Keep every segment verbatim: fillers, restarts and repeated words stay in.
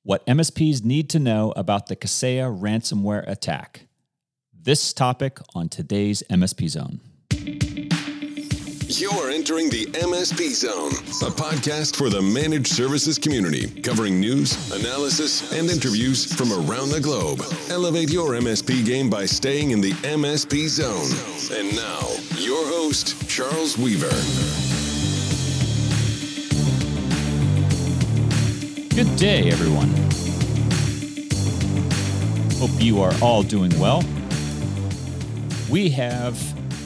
What M S Ps need to know about the Kaseya ransomware attack. This topic on today's M S P Zone. You're entering the M S P Zone, a podcast for the managed services community, covering news, analysis, and interviews from around the globe. Elevate your M S P game by staying in the M S P Zone. And now, your host, Charles Weaver. Good day, everyone. Hope you are all doing well. We have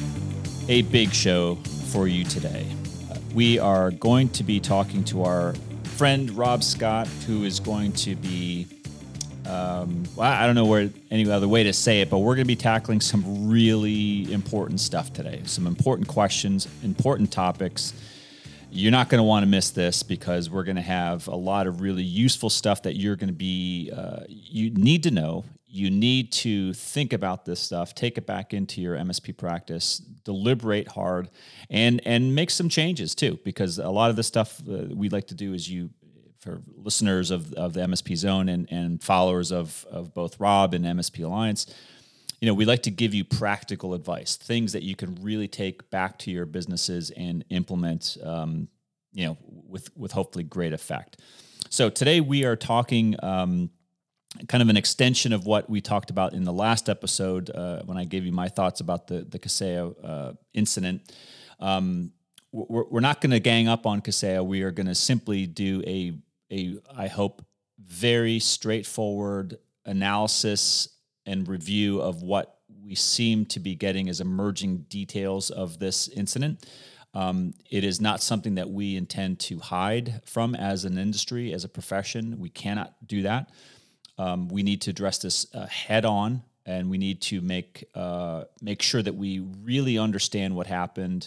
a big show for you today. Uh, we are going to be talking to our friend Rob Scott, who is going to be, um, well, I don't know where any other way to say it, but we're going to be tackling some really important stuff today. Some important questions, important topics. You're not going to want to miss this because we're going to have a lot of really useful stuff that you're going to be, uh, you need to know. You need to think about this stuff, take it back into your M S P practice, deliberate hard, and and make some changes too, because a lot of the stuff uh, we like to do is you, for listeners of, of the M S P Zone and, and followers of, of both Rob and M S P Alliance, you know, we like to give you practical advice, things that you can really take back to your businesses and implement, um, you know, with, with hopefully great effect. So today we are talking um, kind of an extension of what we talked about in the last episode uh, when I gave you my thoughts about the, the Kaseya uh, incident. Um, we're, we're not going to gang up on Kaseya. We are going to simply do a, a, I hope, very straightforward analysis and review of what we seem to be getting as emerging details of this incident. Um, it is not something that we intend to hide from as an industry, as a profession. We cannot do that. Um, we need to address this uh, head on, and we need to make uh, make sure that we really understand what happened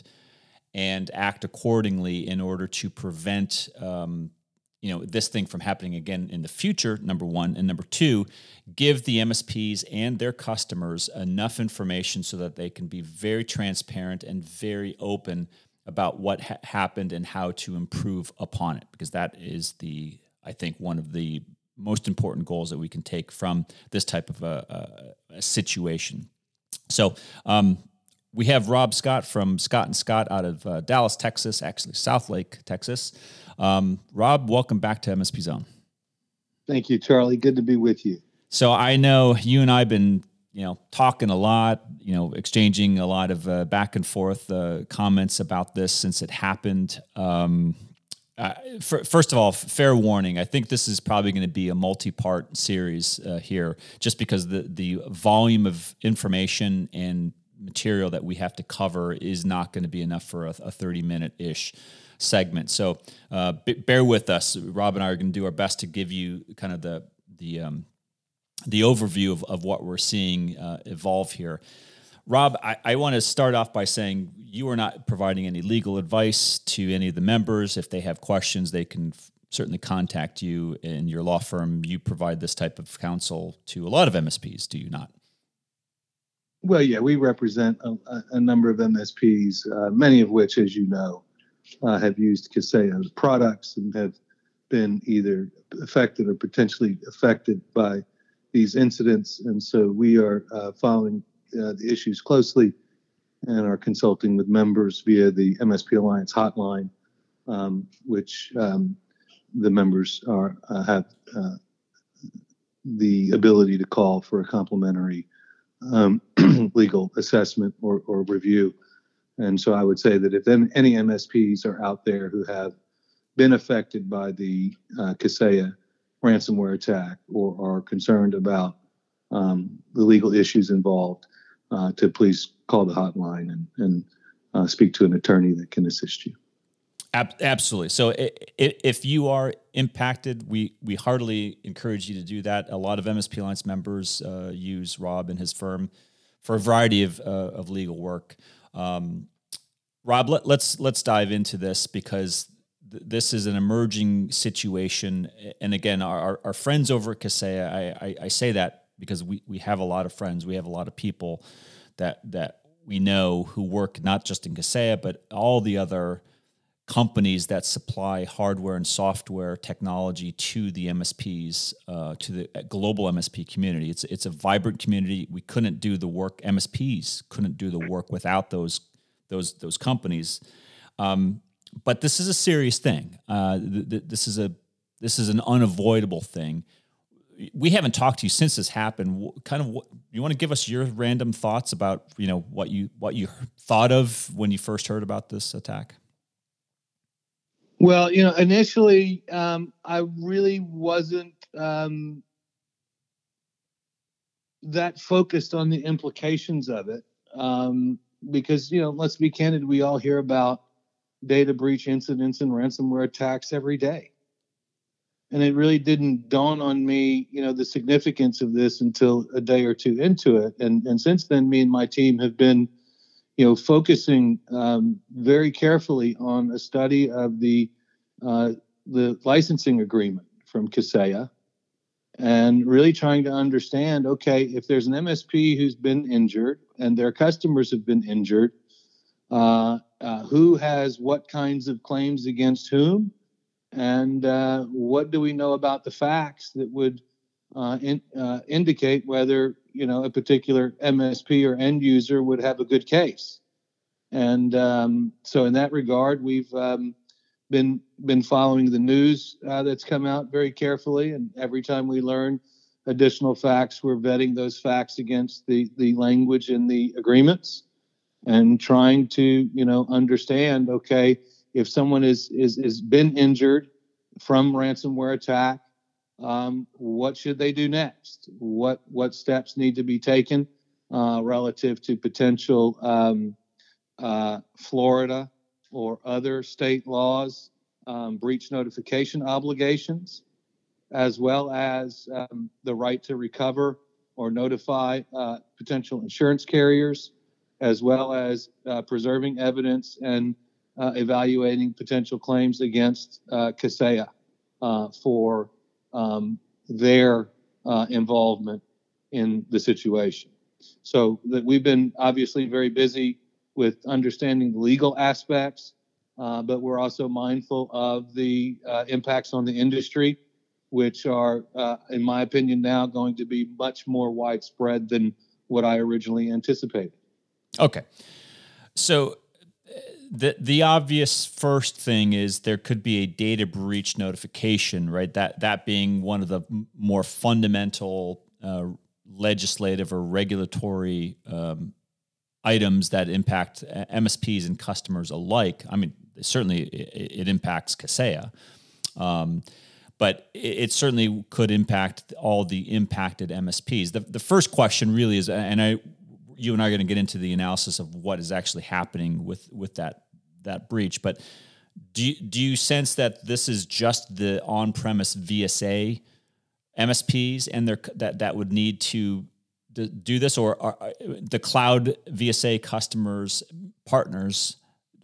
and act accordingly in order to prevent um, you know, this thing from happening again in the future, number one. And number two, give the M S Ps and their customers enough information so that they can be very transparent and very open about what ha- happened and how to improve upon it. Because that is the, I think, one of the most important goals that we can take from this type of a, a, a situation. So um, we have Rob Scott from Scott and Scott out of uh, Dallas, Texas, actually Southlake, Texas. Um, Rob, welcome back to M S P Zone. Thank you, Charlie. Good to be with you. So I know you and I have been, you know, talking a lot, you know, exchanging a lot of uh, back and forth uh, comments about this since it happened. Um, uh, for, first of all, fair warning, I think this is probably going to be a multi-part series uh, here, just because the the volume of information and material that we have to cover is not going to be enough for a, a thirty-minute-ish segment. So uh, b- bear with us. Rob and I are going to do our best to give you kind of the the um, the overview of, of what we're seeing uh, evolve here. Rob, I, I want to start off by saying you are not providing any legal advice to any of the members. If they have questions, they can f- certainly contact you in your law firm. You provide this type of counsel to a lot of M S Ps, do you not? Well, yeah, we represent a, a number of M S Ps, uh, many of which, as you know, uh, have used Kaseya's products and have been either affected or potentially affected by these incidents. And so we are uh, following uh, the issues closely and are consulting with members via the M S P Alliance hotline, um, which um, the members are uh, have uh, the ability to call for a complimentary um, legal assessment or, or review. And so I would say that if any M S Ps are out there who have been affected by the uh, Kaseya ransomware attack or are concerned about um, the legal issues involved, uh, to please call the hotline and, and uh, speak to an attorney that can assist you. Absolutely. So if you are impacted, we, we heartily encourage you to do that. A lot of M S P Alliance members uh, use Rob and his firm for a variety of, uh, of legal work. Um, Rob, let, let's let's dive into this because th- this is an emerging situation. And again, our, our friends over at Kaseya, I, I, I say that because we, we have a lot of friends. We have a lot of people that that we know who work not just in Kaseya, but all the other companies that supply hardware and software technology to the M S Ps, uh, to the global M S P community. It's it's a vibrant community. We couldn't do the work. M S Ps couldn't do the work without those those those companies. Um, but this is a serious thing. Uh, th- th- this is a this is an unavoidable thing. We haven't talked to you since this happened. Kind of, what, you want to give us your random thoughts about, you know, what you what you thought of when you first heard about this attack? Well, you know, initially, um, I really wasn't um, that focused on the implications of it um, because, you know, let's be candid, we all hear about data breach incidents and ransomware attacks every day. And it really didn't dawn on me, you know, the significance of this until a day or two into it. And, and since then, me and my team have been, you know, focusing um, very carefully on a study of the uh, the licensing agreement from Kaseya, and really trying to understand, okay, if there's an M S P who's been injured and their customers have been injured, uh, uh, who has what kinds of claims against whom, and uh, what do we know about the facts that would uh, in, uh, indicate whether, you know, a particular M S P or end user would have a good case. And um, so in that regard, we've um, been been following the news uh, that's come out very carefully, and every time we learn additional facts, we're vetting those facts against the the language in the agreements, and trying to, you know, understand, okay, if someone is is is been injured from ransomware attack, um, what should they do next? What what steps need to be taken uh, relative to potential um, uh, Florida or other state laws, um, breach notification obligations, as well as um, the right to recover or notify uh, potential insurance carriers, as well as uh, preserving evidence and uh, evaluating potential claims against uh, Kaseya uh, for um, their uh, involvement in the situation. So that we've been obviously very busy with understanding the legal aspects, uh, but we're also mindful of the uh, impacts on the industry, which are, uh, in my opinion, now going to be much more widespread than what I originally anticipated. Okay. So the the obvious first thing is there could be a data breach notification, right? That that being one of the more fundamental uh, legislative or regulatory um items that impact M S Ps and customers alike. I mean, certainly it, it impacts Kaseya, um, but it, it certainly could impact all the impacted M S Ps. The, the first question really is, and I, you and I are going to get into the analysis of what is actually happening with with that that breach. But do you, do you sense that this is just the on-premise V S A M S Ps and their that that would need to do this, or are the cloud V S A customers, partners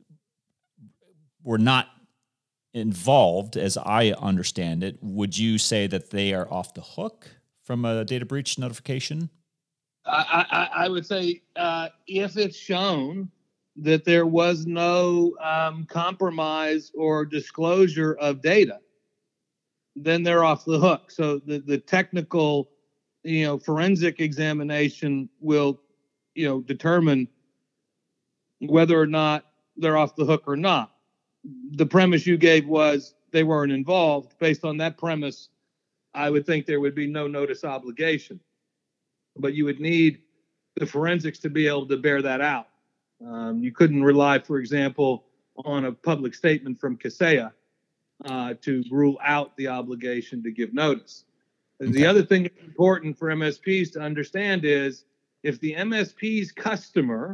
were not involved, as I understand it? Would you say that they are off the hook from a data breach notification? I, I, I would say uh, if it's shown that there was no um, compromise or disclosure of data, then they're off the hook. So the, the technical, you know, forensic examination will, you know, determine whether or not they're off the hook or not. The premise you gave was they weren't involved. Based on that premise, I would think there would be no notice obligation. But you would need the forensics to be able to bear that out. Um, you couldn't rely, for example, on a public statement from Kaseya uh, to rule out the obligation to give notice. Okay. The other thing that's important for M S Ps to understand is if the M S P's customer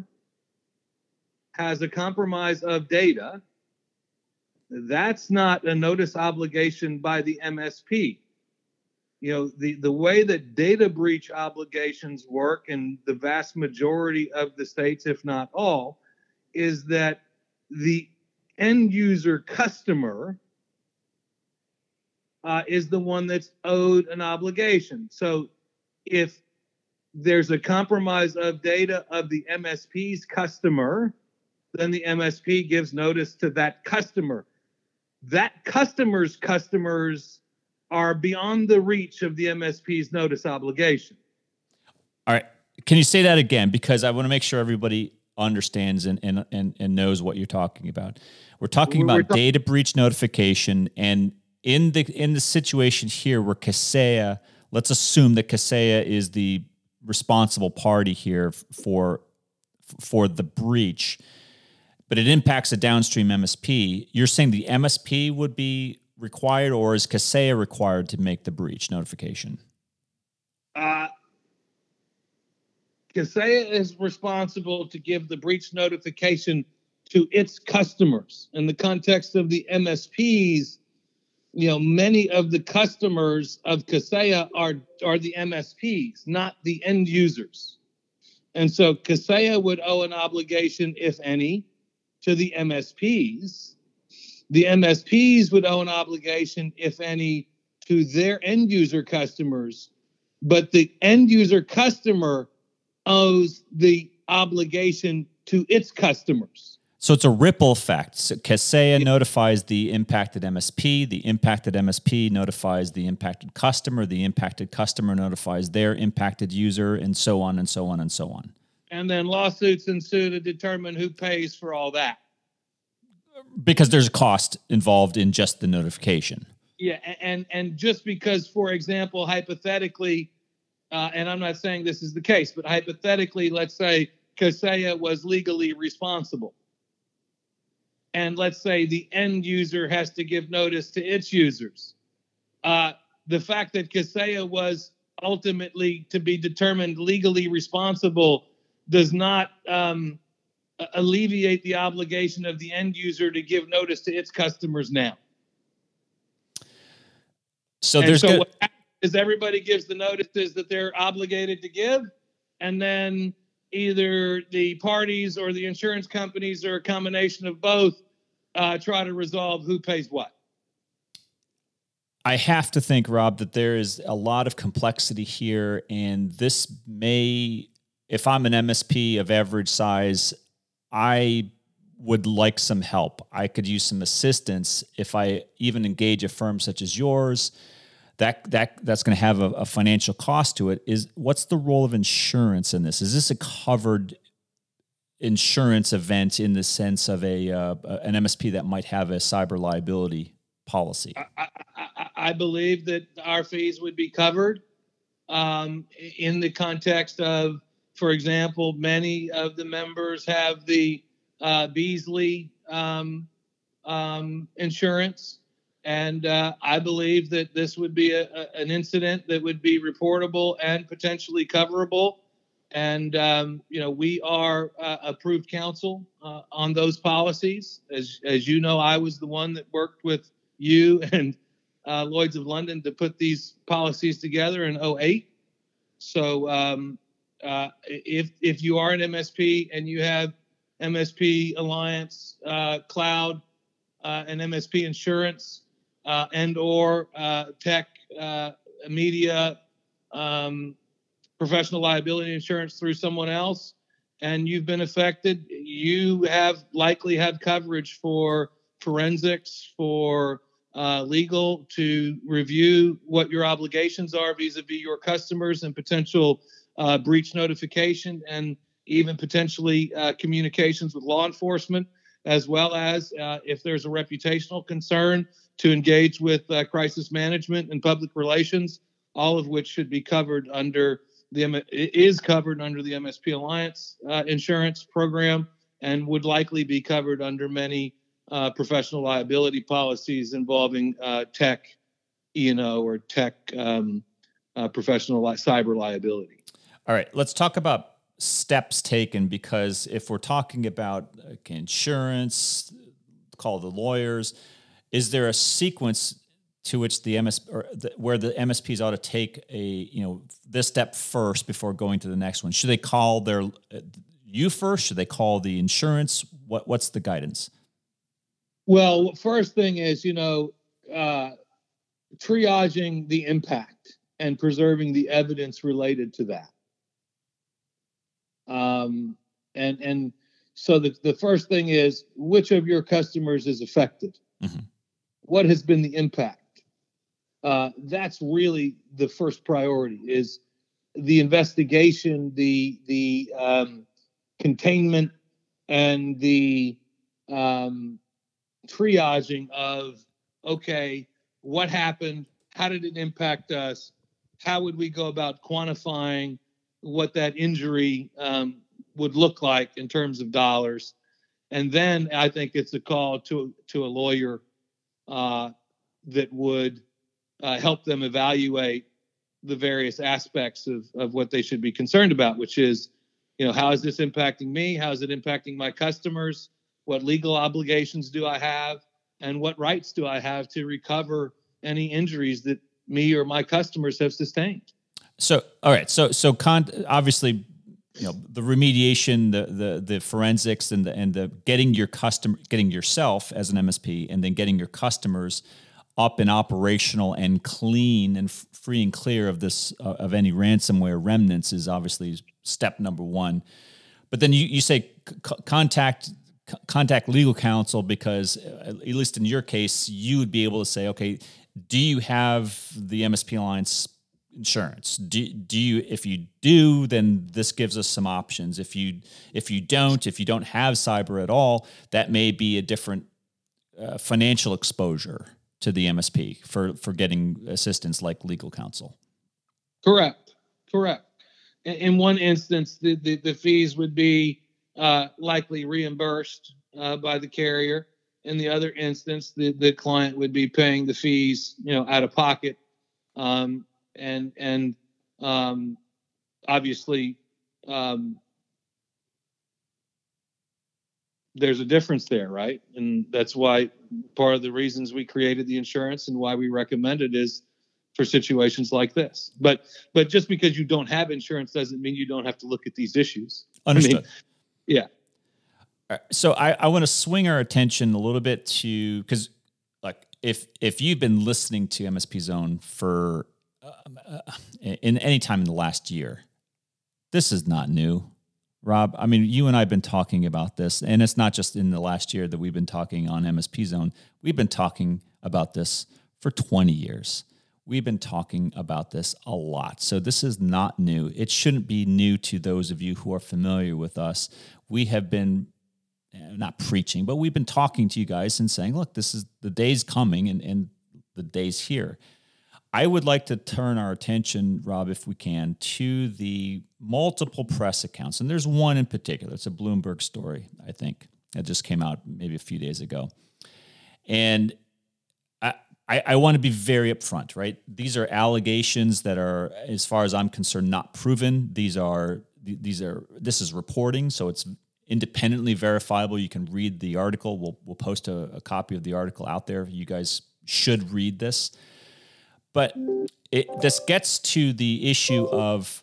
has a compromise of data, that's not a notice obligation by the M S P. You know, the, the way that data breach obligations work in the vast majority of the states, if not all, is that the end user customer uh, is the one that's owed an obligation. So if there's a compromise of data of the M S P's customer, then the M S P gives notice to that customer. That customer's customers are beyond the reach of the M S P's notice obligation. All right. Can you say that again? Because I want to make sure everybody understands and and and, and knows what you're talking about. We're talking We're- about we're talk- data breach notification, and in the in the situation here where Kaseya, let's assume that Kaseya is the responsible party here for for the breach, but it impacts a downstream M S P. You're saying the M S P would be required, or is Kaseya required to make the breach notification? Uh, Kaseya is responsible to give the breach notification to its customers. In the context of the M S Ps, you know, many of the customers of Kaseya are, are the M S Ps, not the end users. And so Kaseya would owe an obligation, if any, to the M S Ps. The M S Ps would owe an obligation, if any, to their end user customers. But the end user customer owes the obligation to its customers. So it's a ripple effect. So Kaseya notifies the impacted M S P, the impacted M S P notifies the impacted customer, the impacted customer notifies their impacted user, and so on and so on and so on. And then lawsuits ensue to determine who pays for all that. Because there's a cost involved in just the notification. Yeah, and and just because, for example, hypothetically, uh, and I'm not saying this is the case, but hypothetically, let's say Kaseya was legally responsible. And let's say the end user has to give notice to its users. Uh, the fact that Kaseya was ultimately to be determined legally responsible does not um, alleviate the obligation of the end user to give notice to its customers now. So and there's so good. What happens is everybody gives the notices that they're obligated to give, and then either the parties or the insurance companies or a combination of both uh, try to resolve who pays what. I have to think, Rob, that there is a lot of complexity here, and this may, if I'm an M S P of average size, I would like some help. I could use some assistance if I even engage a firm such as yours. That that that's going to have a, a financial cost to it. Is what's the role of insurance in this? Is this a covered insurance event in the sense of a uh, an M S P that might have a cyber liability policy? I, I, I believe that our fees would be covered um, in the context of, for example, many of the members have the uh, Beasley um, um, insurance. And uh, I believe that this would be a, a, an incident that would be reportable and potentially coverable. And, um, you know, we are uh, approved counsel uh, on those policies. As, as you know, I was the one that worked with you and uh, Lloyd's of London to put these policies together in oh eight. So um, uh, if, if you are an M S P and you have M S P Alliance uh, Cloud uh, and M S P Insurance, Uh, and or uh, tech, uh, media, um, professional liability insurance through someone else, and you've been affected, you have likely had coverage for forensics, for uh, legal to review what your obligations are vis-a-vis your customers and potential uh, breach notification, and even potentially uh, communications with law enforcement, as well as uh, if there's a reputational concern, to engage with uh, crisis management and public relations, all of which should be covered under the it is covered under the M S P Alliance uh, insurance program, and would likely be covered under many uh, professional liability policies involving uh, tech, E and O, or tech um, uh, professional li- cyber liability. All right, let's talk about steps taken, because if we're talking about like, insurance, call the lawyers. Is there a sequence to which the M S or the, where the M S Ps ought to take a you know this step first before going to the next one? Should they call their uh, you first? Should they call the insurance? What what's the guidance? Well, first thing is you know uh, triaging the impact and preserving the evidence related to that. Um, and and so the, the first thing is, which of your customers is affected? Mm-hmm. What has been the impact? Uh, that's really the first priority, is the investigation, the the um, containment, and the um, triaging of, okay, what happened? How did it impact us? How would we go about quantifying what that injury um, would look like in terms of dollars? And then I think it's a call to to a lawyer uh, that would uh, help them evaluate the various aspects of, of what they should be concerned about, which is, you know, how is this impacting me? How is it impacting my customers? What legal obligations do I have? And what rights do I have to recover any injuries that me or my customers have sustained? So, all right. So, so con- obviously, you know, the remediation, the, the, the forensics, and the, and the getting your customer, getting yourself as an M S P, and then getting your customers up and operational and clean and f- free and clear of this, uh, of any ransomware remnants is obviously step number one. But then you, you say c- contact, c- contact legal counsel, because uh, at least in your case, you would be able to say, okay, do you have the M S P Alliance insurance? Do, do you, if you do, then this gives us some options. If you, if you don't, if you don't have cyber at all, that may be a different uh, financial exposure to the M S P for, for getting assistance like legal counsel. Correct. Correct. In, in one instance, the, the, the fees would be uh, likely reimbursed uh, by the carrier. In the other instance, the, the client would be paying the fees, you know, out of pocket. Um, and, and um, obviously, um, there's a difference there, right? And that's why part of the reasons we created the insurance and why we recommend it is for situations like this. But but just because you don't have insurance doesn't mean you don't have to look at these issues. Understood. I mean, yeah. So I, I want to swing our attention a little bit to, because like if if you've been listening to M S P Zone for uh, in any time in the last year, this is not new. Rob, I mean, you and I have been talking about this, and it's not just in the last year that we've been talking on M S P Zone. We've been talking about this for twenty years. We've been talking about this a lot. So this is not new. It shouldn't be new to those of you who are familiar with us. We have been not preaching, but we've been talking to you guys and saying, look, this is the day's coming and, and the day's here. I would like to turn our attention, Rob, if we can, to the multiple press accounts. And there's one in particular. It's a Bloomberg story, I think. It just came out maybe a few days ago. And I, I, I want to be very upfront, right? These are allegations that are, as far as I'm concerned, not proven. These are, these are, this is reporting, so it's independently verifiable. You can read the article. We'll, we'll post a, a copy of the article out there. You guys should read this. But it, this gets to the issue of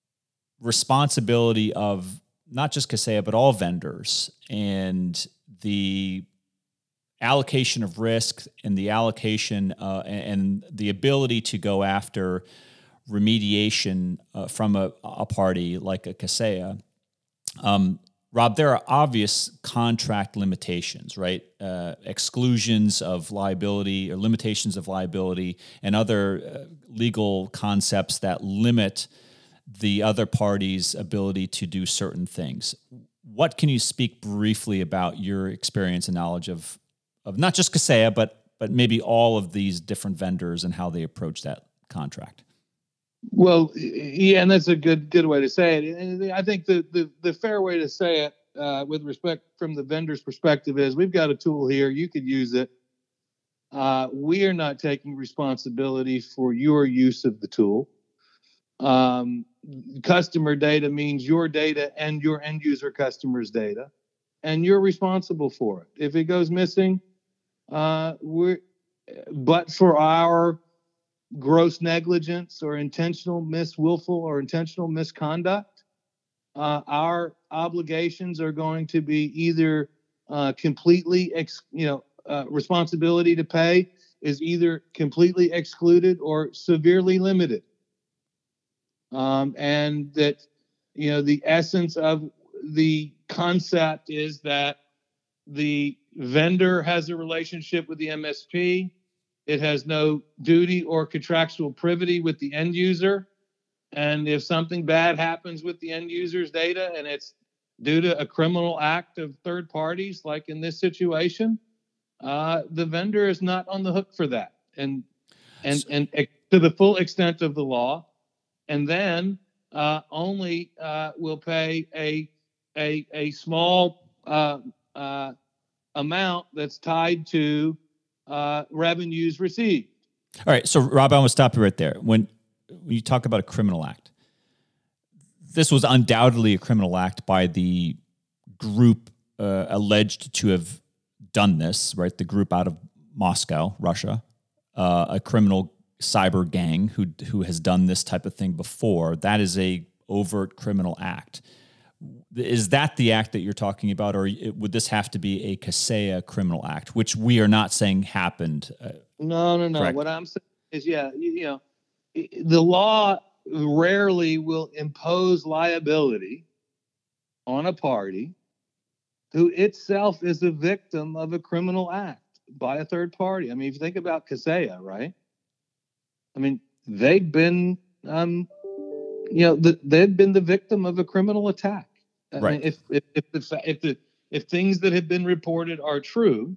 responsibility of not just Kaseya, but all vendors, and the allocation of risk and the allocation uh, and the ability to go after remediation uh, from a, a party like a Kaseya. Um, Rob, there are obvious contract limitations, right? Uh, exclusions of liability or limitations of liability and other uh, legal concepts that limit the other party's ability to do certain things. What can you speak briefly about your experience and knowledge of, of not just Kaseya, but but maybe all of these different vendors and how they approach that contract? Well, yeah, and that's a good good way to say it. And I think the the, the fair way to say it, uh, with respect from the vendor's perspective, is we've got a tool here. You could use it. Uh, we are not taking responsibility for your use of the tool. Um, customer data means your data and your end user customer's data, and you're responsible for it. If it goes missing, uh, we're but for our gross negligence or intentional mis willful or intentional misconduct, uh, our obligations are going to be either uh, completely, ex, you know, uh, responsibility to pay is either completely excluded or severely limited. Um, and that, you know, the essence of the concept is that the vendor has a relationship with the M S P. It has no duty or contractual privity with the end user. And if something bad happens with the end user's data and it's due to a criminal act of third parties, like in this situation, uh, the vendor is not on the hook for that. And and and to the full extent of the law, and then uh, only uh, will pay a a a small uh, uh, amount that's tied to uh, revenues received. All right, so Rob, I want to stop you right there. When, when you talk about a criminal act, this was undoubtedly a criminal act by the group uh, alleged to have done this, right? The group out of Moscow, Russia, uh, a criminal cyber gang who who has done this type of thing before. That is a overt criminal act. Is that the act that you're talking about, or would this have to be a Kaseya criminal act, which we are not saying happened? Uh, no, no, no. Correct. What I'm saying is, yeah, you, you know, the law rarely will impose liability on a party who itself is a victim of a criminal act by a third party. I mean, if you think about Kaseya, right? I mean, they've been, um, you know, the, they've been the victim of a criminal attack. I right. mean, if if if the, if the if things that have been reported are true,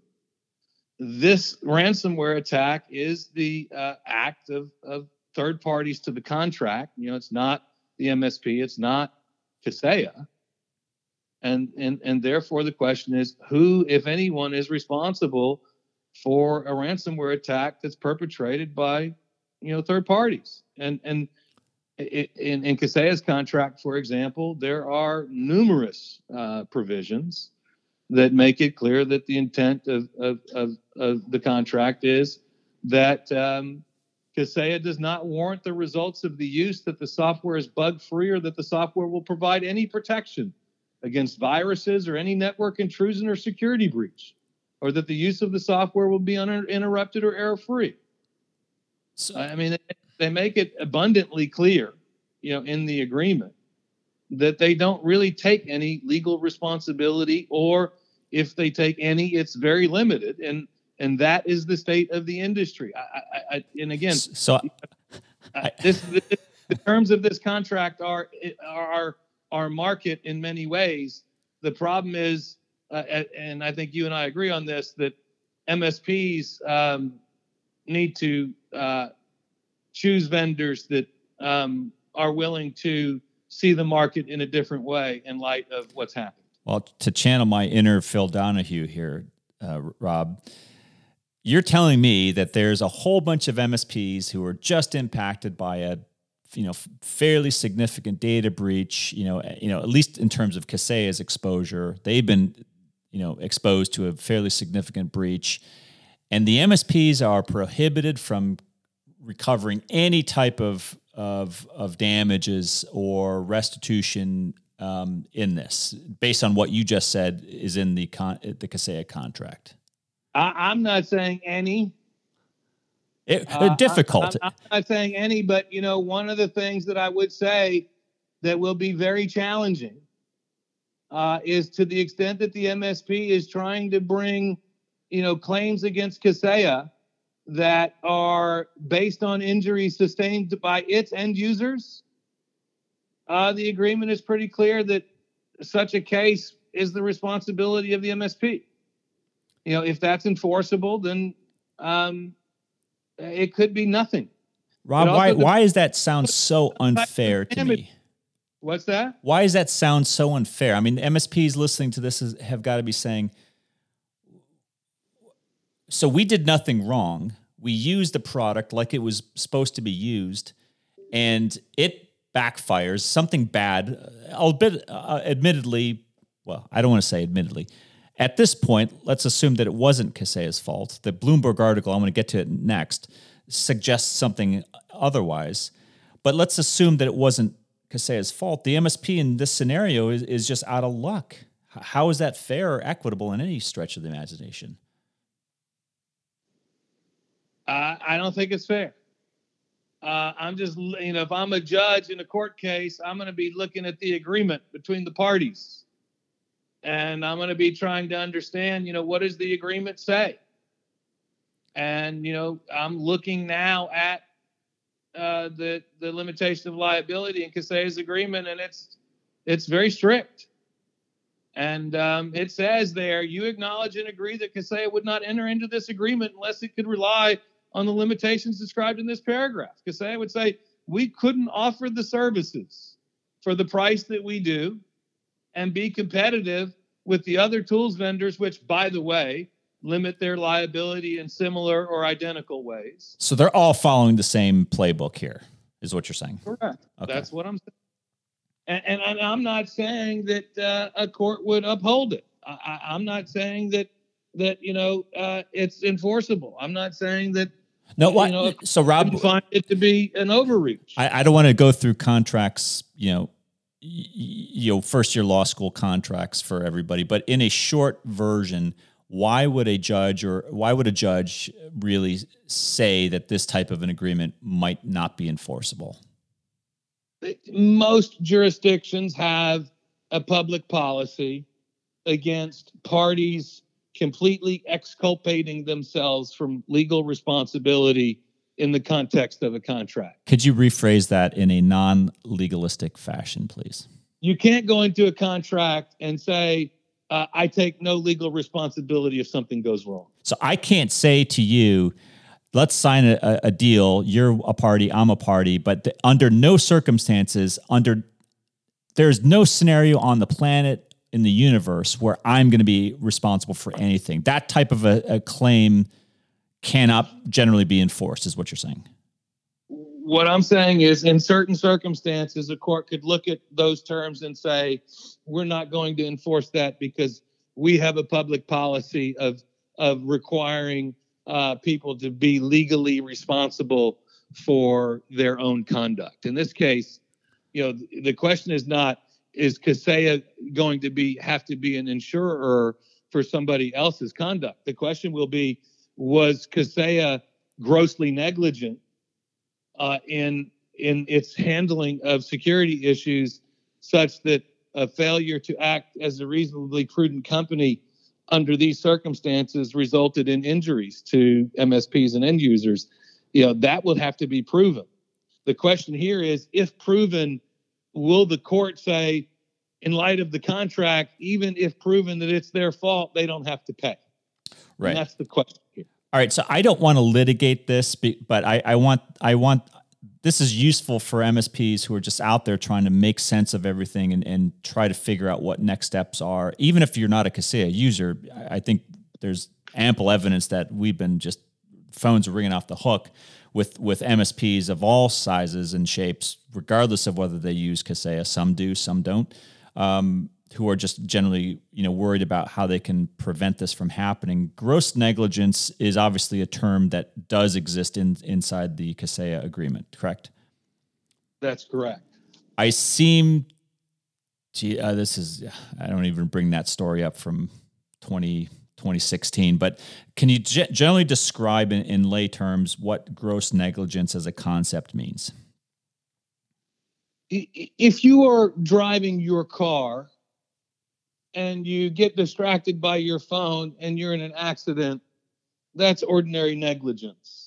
this ransomware attack is the uh, act of of third parties to the contract. You know, it's not the M S P, it's not Kaseya. And, and and therefore the question is, who, if anyone, is responsible for a ransomware attack that's perpetrated by, you know, third parties? And and it, in in Kaseya's contract, for example, there are numerous uh, provisions that make it clear that the intent of of of, of the contract is that um, Kaseya does not warrant the results of the use, that the software is bug free, or that the software will provide any protection against viruses or any network intrusion or security breach, or that the use of the software will be uninterrupted or error-free. So, I mean, they make it abundantly clear, you know, in the agreement that they don't really take any legal responsibility, or if they take any, it's very limited, and and that is the state of the industry. I, I, I and again, so I, this, this the terms of this contract are are. our market in many ways. The problem is, uh, and I think you and I agree on this, that M S Ps um, need to uh, choose vendors that um, are willing to see the market in a different way in light of what's happened. Well, to channel my inner Phil Donahue here, uh, Rob, you're telling me that there's a whole bunch of M S Ps who are just impacted by a you know, fairly significant data breach, you know, you know, at least in terms of Kaseya's exposure, they've been, you know, exposed to a fairly significant breach, and the M S Ps are prohibited from recovering any type of of, of damages or restitution um, in this, based on what you just said is in the con- the Kaseya contract. I, I'm not saying any. It, uh, difficult. I'm, I'm not saying any, but, you know, one of the things that I would say that will be very challenging uh, is to the extent that the M S P is trying to bring, you know, claims against Kaseya that are based on injuries sustained by its end users. Uh, the agreement is pretty clear that such a case is the responsibility of the M S P. You know, if that's enforceable, then um, it could be nothing. Rob, why the, why does that sound so unfair to me? What's that? Why does that sound so unfair? I mean, M S Ps listening to this is, have got to be saying, so we did nothing wrong. We used the product like it was supposed to be used, and it backfires. Something bad, albeit uh, admittedly, well, I don't want to say admittedly. At this point, let's assume that it wasn't Kaseya's fault. The Bloomberg article, I'm going to get to it next, suggests something otherwise. But let's assume that it wasn't Kaseya's fault. The M S P in this scenario is, is just out of luck. How is that fair or equitable in any stretch of the imagination? Uh, I don't think it's fair. Uh, I'm just, you know, if I'm a judge in a court case, I'm going to be looking at the agreement between the parties. and I'm going to be trying to understand, you know, what does the agreement say? And, you know, I'm looking now at uh, the the limitation of liability in Kaseya's agreement, and it's it's very strict. And um, it says there, you acknowledge and agree that Kaseya would not enter into this agreement unless it could rely on the limitations described in this paragraph. Kaseya would say, we couldn't offer the services for the price that we do and be competitive with the other tools vendors, which, by the way, limit their liability in similar or identical ways. So they're all following the same playbook here, is what you're saying. Correct. Okay. That's what I'm saying. And, and, and I'm not saying that uh, a court would uphold it. I, I, I'm not saying that, that you know, uh, it's enforceable. I'm not saying that, no, what? You know, so Rob, I find it to be an overreach. I, I don't want to go through contracts, you know, y- you know, first year law school contracts for everybody, but in a short version, why would a judge or why would a judge really say that this type of an agreement might not be enforceable? Most jurisdictions have a public policy against parties completely exculpating themselves from legal responsibility in the context of a contract. Could you rephrase that in a non-legalistic fashion, please? You can't go into a contract and say, uh, I take no legal responsibility if something goes wrong. So I can't say to you, let's sign a, a deal. You're a party, I'm a party, but the, under no circumstances, under there's no scenario on the planet, in the universe, where I'm going to be responsible for anything. That type of a, a claim cannot generally be enforced, is what you're saying. What I'm saying is, in certain circumstances, a court could look at those terms and say, we're not going to enforce that because we have a public policy of of requiring uh, people to be legally responsible for their own conduct. In this case, you know, the question is not, is Kaseya going to be have to be an insurer for somebody else's conduct? The question will be, was Kaseya grossly negligent uh, in in its handling of security issues, such that a failure to act as a reasonably prudent company under these circumstances resulted in injuries to M S Ps and end users? You know, that will have to be proven. The question here is, if proven, will the court say, in light of the contract, even if proven that it's their fault, they don't have to pay? Right. And that's the question here. All right. So I don't want to litigate this, but I, I want, I want, this is useful for M S Ps who are just out there trying to make sense of everything and, and try to figure out what next steps are. Even if you're not a Kaseya user, I think there's ample evidence that we've been just, phones are ringing off the hook with, with M S Ps of all sizes and shapes, regardless of whether they use Kaseya. Some do, some don't, um, who are just generally, you know, worried about how they can prevent this from happening. Gross negligence is obviously a term that does exist in inside the Kaseya agreement, correct? That's correct. I seem to, uh, this is, I don't even bring that story up from twenty sixteen, but can you g- generally describe in, in lay terms what gross negligence as a concept means? If you are driving your car and you get distracted by your phone and you're in an accident, that's ordinary negligence.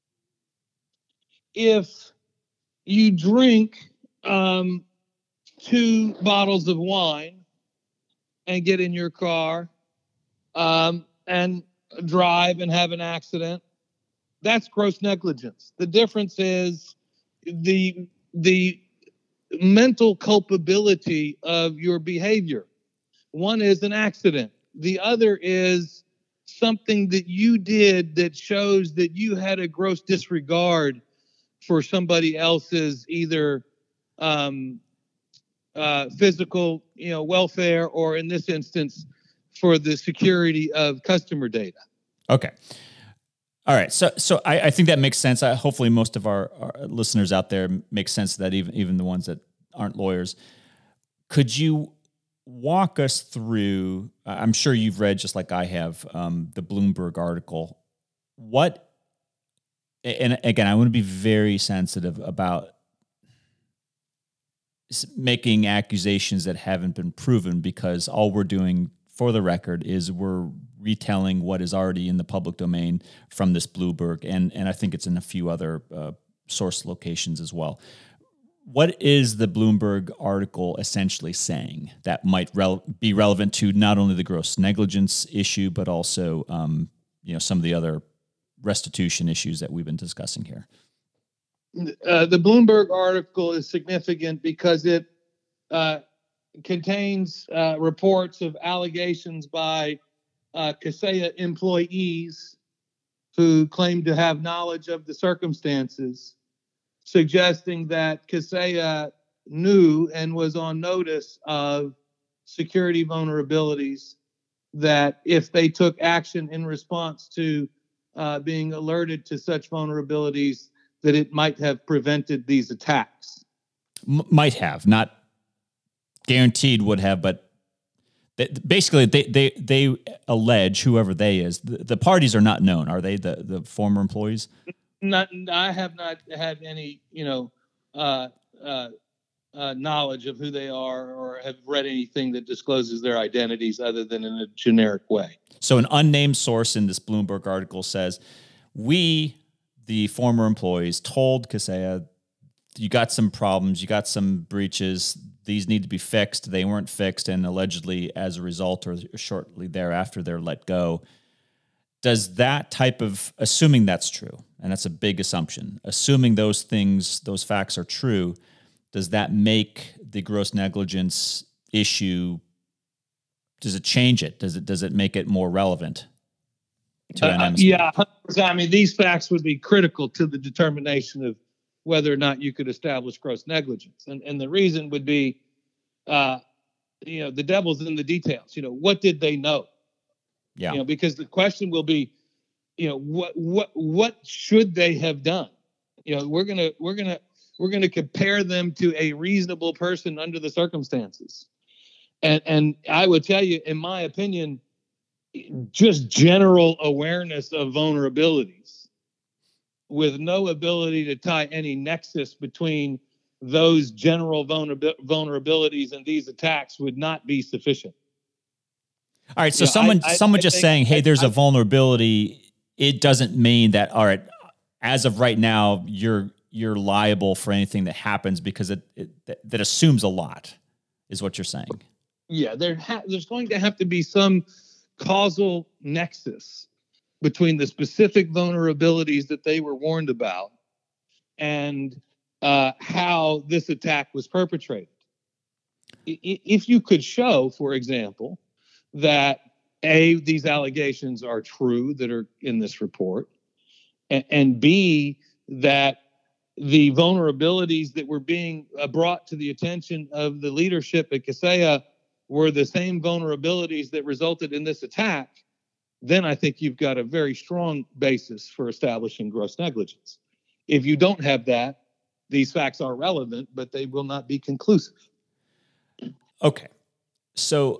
If you drink um, two bottles of wine and get in your car um, and drive and have an accident, that's gross negligence. The difference is the the mental culpability of your behavior. One is an accident. The other is something that you did that shows that you had a gross disregard for somebody else's either um, uh, physical, you know, welfare, or in this instance, for the security of customer data. Okay. All right. So, so I, I think that makes sense. I, hopefully most of our, our listeners out there make sense of that, even, even the ones that aren't lawyers. Could you walk us through, I'm sure you've read, just like I have, um, the Bloomberg article. What, and again, I want to be very sensitive about making accusations that haven't been proven, because all we're doing, for the record, is we're retelling what is already in the public domain from this Bloomberg, and and I think it's in a few other uh, source locations as well. What is the Bloomberg article essentially saying that might rel- be relevant to not only the gross negligence issue, but also um, you know, some of the other restitution issues that we've been discussing here? Uh, the Bloomberg article is significant because it uh, contains uh, reports of allegations by uh, Kaseya employees who claim to have knowledge of the circumstances, suggesting that Kaseya knew and was on notice of security vulnerabilities, that if they took action in response to uh, being alerted to such vulnerabilities, that it might have prevented these attacks. M- might have, not guaranteed would have, but they, basically they, they they allege, whoever they is, the, the parties are not known. Are they the, the former employees? Not, I have not had any, you know, uh, uh, uh, knowledge of who they are, or have read anything that discloses their identities other than in a generic way. So an unnamed source in this Bloomberg article says, we, the former employees, told Kaseya, you got some problems, you got some breaches, these need to be fixed. They weren't fixed, and allegedly as a result or shortly thereafter, they're let go. Does that type of, assuming that's true, and that's a big assumption, assuming those things, those facts are true, does that make the gross negligence issue, does it change it? Does it does it make it more relevant to an uh, M S P? Yeah, I mean, these facts would be critical to the determination of whether or not you could establish gross negligence. And and the reason would be, uh, you know, the devil's in the details. You know, what did they know? Yeah. You know, because the question will be, you know, what what what should they have done? You know, we're gonna we're gonna we're gonna compare them to a reasonable person under the circumstances. And and I would tell you, in my opinion, just general awareness of vulnerabilities with no ability to tie any nexus between those general vulnerab- vulnerabilities and these attacks would not be sufficient. All right, so you know, someone I, I, someone I just think, saying, hey, there's I, a vulnerability, it doesn't mean that, all right, as of right now, you're you're liable for anything that happens, because it, it that, that assumes a lot, is what you're saying. Yeah, there ha- there's going to have to be some causal nexus between the specific vulnerabilities that they were warned about and uh, how this attack was perpetrated. I- if you could show, for example, that A, these allegations are true that are in this report, and, and B, that the vulnerabilities that were being uh, brought to the attention of the leadership at Kaseya were the same vulnerabilities that resulted in this attack, then I think you've got a very strong basis for establishing gross negligence. If you don't have that, these facts are relevant, but they will not be conclusive. Okay. So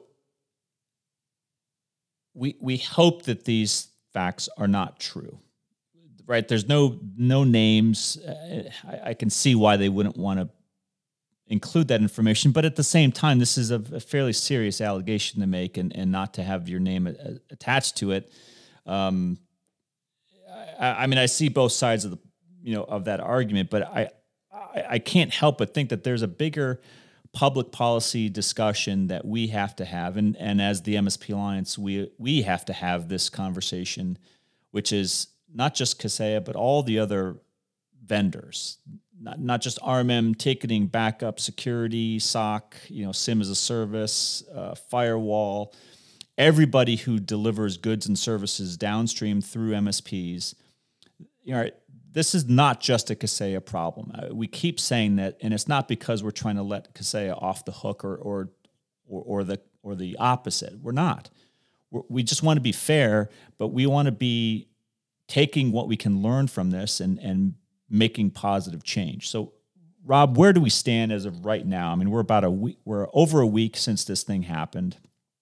we we hope that these facts are not true, right? There's no no names. Uh, I, I can see why they wouldn't want to include that information, but at the same time, this is a, a fairly serious allegation to make, and, and not to have your name a, a, attached to it. Um, I, I mean, I see both sides of the you know of that argument, but I, I I can't help but think that there's a bigger public policy discussion that we have to have, and and as the M S P Alliance, we we have to have this conversation, which is not just Kaseya, but all the other vendors. Not, not just R M M ticketing, backup, security, S O C, you know, SIM as a service, uh, firewall, everybody who delivers goods and services downstream through M S Ps. You know, this is not just a Kaseya problem. Uh, we keep saying that, and it's not because we're trying to let Kaseya off the hook or or or, or the or the opposite. We're not. We're, we just want to be fair, but we want to be taking what we can learn from this and and making positive change. So, Rob, where do we stand as of right now? I mean, we're about a week, we're over a week since this thing happened.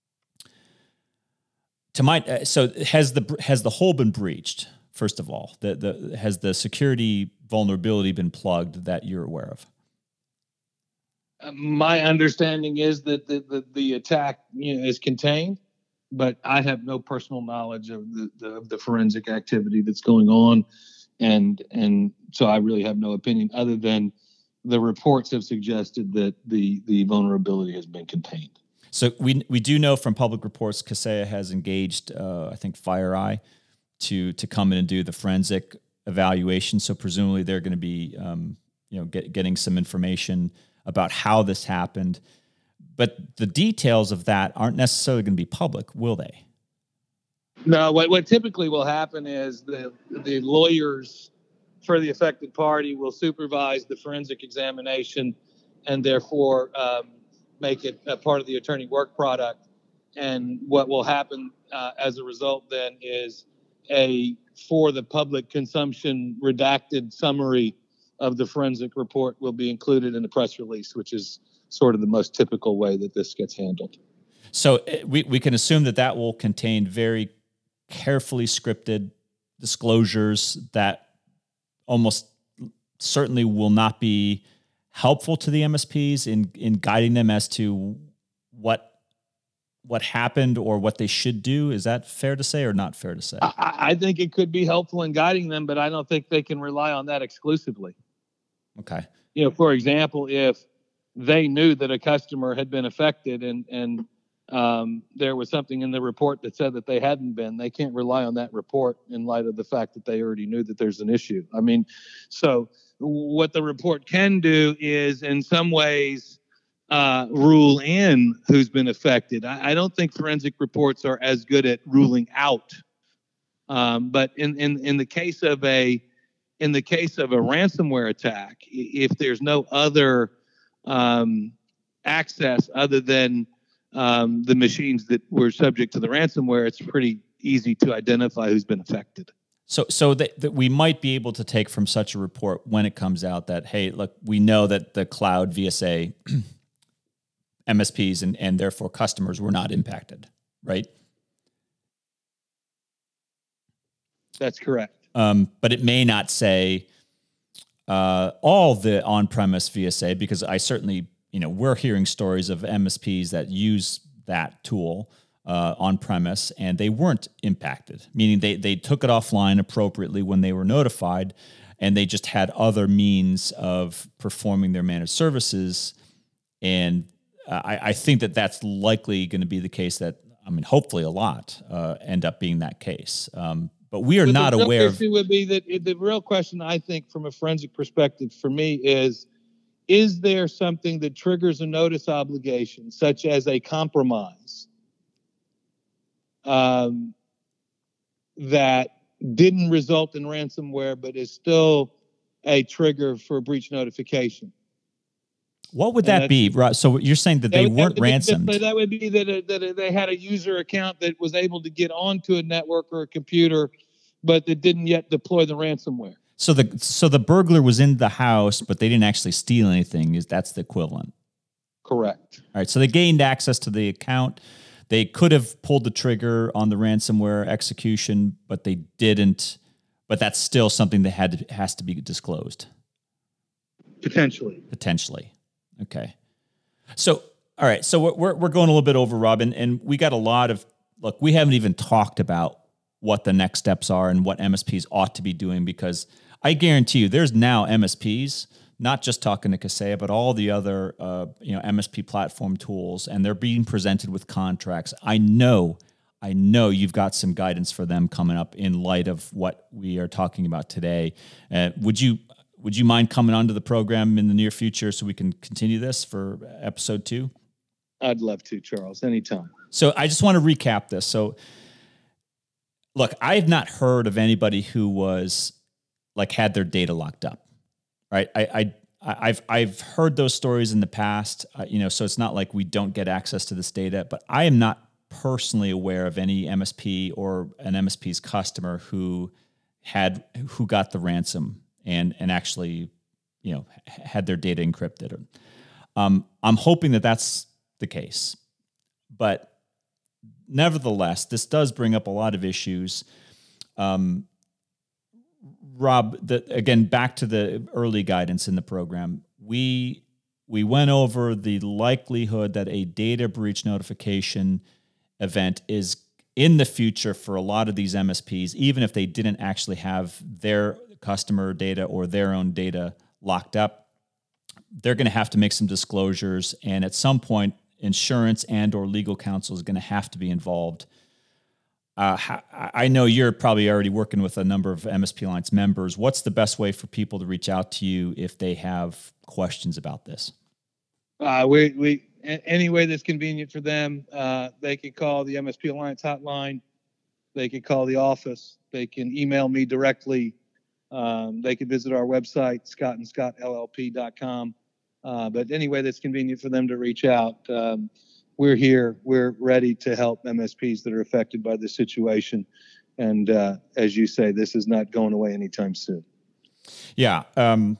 To my, uh, so has the has the hole been breached? First of all, the the has the security vulnerability been plugged that you're aware of? My understanding is that the, the, the attack you know, is contained, but I have no personal knowledge of the, the, of the forensic activity that's going on. And and so I really have no opinion other than the reports have suggested that the, the vulnerability has been contained. So we we do know from public reports, Kaseya has engaged, uh, I think, FireEye to to come in and do the forensic evaluation. So presumably they're going to be, um, you know, get, getting some information about how this happened. But the details of that aren't necessarily going to be public, will they? No, what, what typically will happen is the the lawyers for the affected party will supervise the forensic examination and therefore um, make it a part of the attorney work product. And what will happen uh, as a result then is a for the public consumption redacted summary of the forensic report will be included in the press release, which is sort of the most typical way that this gets handled. So we, we can assume that that will contain very carefully scripted disclosures that almost certainly will not be helpful to the M S Ps in, in guiding them as to what what happened or what they should do. Is that fair to say or not fair to say? I, I think it could be helpful in guiding them, but I don't think they can rely on that exclusively. Okay. You know, for example, if they knew that a customer had been affected and, and um, there was something in the report that said that they hadn't been, they can't rely on that report in light of the fact that they already knew that there's an issue. I mean, so what the report can do is in some ways uh, rule in who's been affected. I, I don't think forensic reports are as good at ruling out. Um, but in, in, in the case of a, in the case of a ransomware attack, if there's no other um, access other than um, the machines that were subject to the ransomware, it's pretty easy to identify who's been affected. So, so that, that we might be able to take from such a report when it comes out that, hey, look, we know that the cloud V S A M S Ps and, and therefore customers were not impacted, right? That's correct. Um, but it may not say uh, all the on-premise V S A, because I certainly, you know, we're hearing stories of M S Ps that use that tool uh, on-premise and they weren't impacted, meaning they they took it offline appropriately when they were notified, and they just had other means of performing their managed services. And uh, I, I think that that's likely going to be the case. That I mean, hopefully, a lot uh, end up being that case. Um, But we are but not the aware of. The would be that the real question, I think, from a forensic perspective for me is, is there something that triggers a notice obligation, such as a compromise, um, that didn't result in ransomware, but is still a trigger for breach notification? What would that be? So you're saying that they that, weren't that ransomed? Be, that would be that, a, that a, they had a user account that was able to get onto a network or a computer, but that didn't yet deploy the ransomware. So the so the burglar was in the house, but they didn't actually steal anything. Is that's the equivalent? Correct. All right. So they gained access to the account. They could have pulled the trigger on the ransomware execution, but they didn't. But that's still something that had to, has to be disclosed. Potentially. Potentially. Okay. So, all right. So we're we're going a little bit over, Robin, and we got a lot of, look, we haven't even talked about what the next steps are and what M S Ps ought to be doing, because I guarantee you there's now M S Ps, not just talking to Kaseya, but all the other, uh, you know, M S P platform tools, and they're being presented with contracts. I know, I know you've got some guidance for them coming up in light of what we are talking about today. Uh, would you, Would you mind coming onto the program in the near future so we can continue this for episode two? I'd love to, Charles, anytime. So I just want to recap this. So look, I have not heard of anybody who was like had their data locked up, right? I, I, I've, I've heard those stories in the past, uh, you know, so it's not like we don't get access to this data, but I am not personally aware of any M S P or an M S P's customer who had, who got the ransom and and actually, you know, had their data encrypted. Um, I'm hoping that that's the case. But nevertheless, this does bring up a lot of issues. Um, Rob, the, again, back to the early guidance in the program, we we went over the likelihood that a data breach notification event is in the future for a lot of these M S Ps, even if they didn't actually have their customer data or their own data locked up. They're going to have to make some disclosures, and at some point, insurance and or legal counsel is going to have to be involved. Uh, I know you're probably already working with a number of M S P Alliance members. What's the best way for people to reach out to you if they have questions about this? Uh, we, we, any way that's convenient for them. Uh, they can call the M S P Alliance hotline. They can call the office. They can email me directly. Um, they can visit our website, scott and scott L L P dot com. Uh, but any way that's convenient for them to reach out. Um, We're here. We're ready to help M S Ps that are affected by this situation. And uh, as you say, this is not going away anytime soon. Yeah. Um,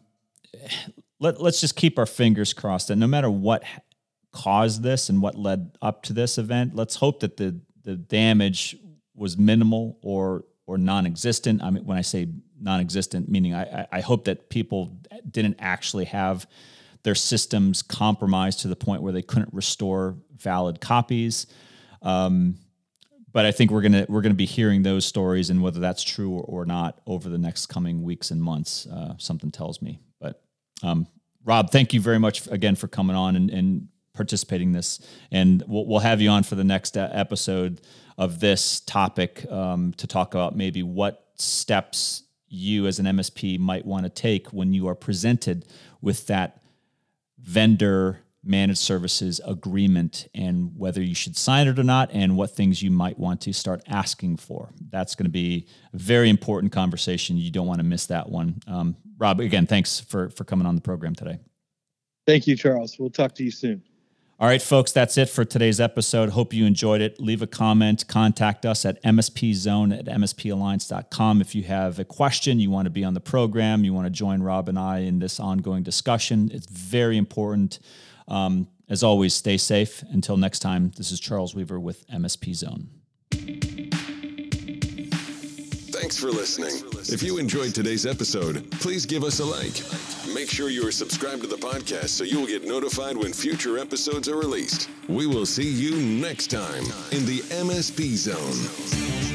let, let's just keep our fingers crossed that no matter what caused this and what led up to this event, let's hope that the, the damage was minimal or or non-existent. I mean, when I say non-existent, meaning I, I hope that people didn't actually have their systems compromised to the point where they couldn't restore valid copies. Um, but I think we're gonna we're gonna be hearing those stories, and whether that's true or, or not over the next coming weeks and months. Uh, something tells me. But um, Rob, thank you very much again for coming on and, and participating in this. And we'll, we'll have you on for the next uh, episode of this topic um, to talk about maybe what steps you as an M S P might want to take when you are presented with that vendor managed services agreement, and whether you should sign it or not, and what things you might want to start asking for. That's going to be a very important conversation. You don't want to miss that one. Um, Rob, again, thanks for, for coming on the program today. Thank you, Charles. We'll talk to you soon. All right, folks, that's it for today's episode. Hope you enjoyed it. Leave a comment. Contact us at M S P zone at M S P alliance dot com. If you have a question, you want to be on the program, you want to join Rob and I in this ongoing discussion, it's very important. Um, as always, stay safe. Until next time, this is Charles Weaver with M S P Zone. Thanks for listening. If you enjoyed today's episode, please give us a like. Make sure you are subscribed to the podcast so you will get notified when future episodes are released. We will see you next time in the M S P Zone.